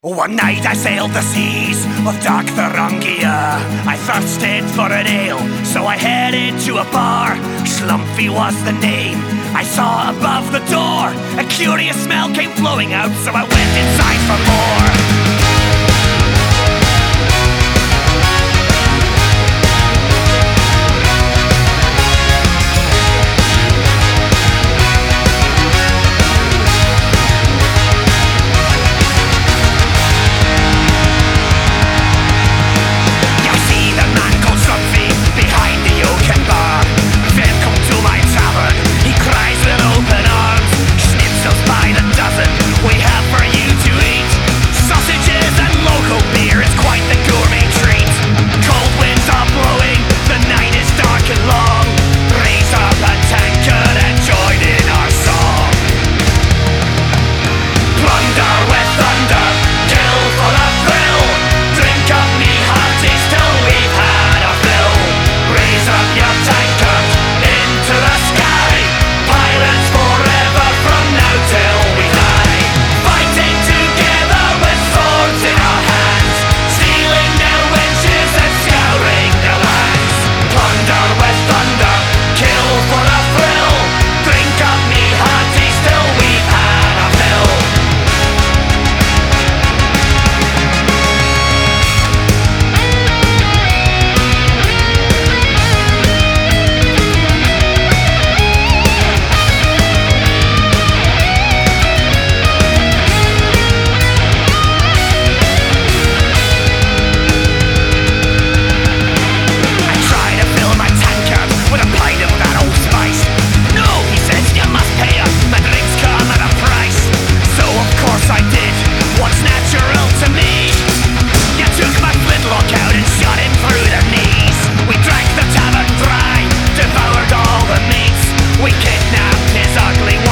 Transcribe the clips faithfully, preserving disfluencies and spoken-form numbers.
One night I sailed the seas of dark Thuringia. I thirsted for an ale, so I headed to a bar. Schlumpfy was the name. I saw above the door a curious smell came flowing out, so I went inside for more.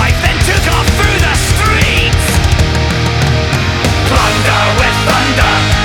Thunder with thunder.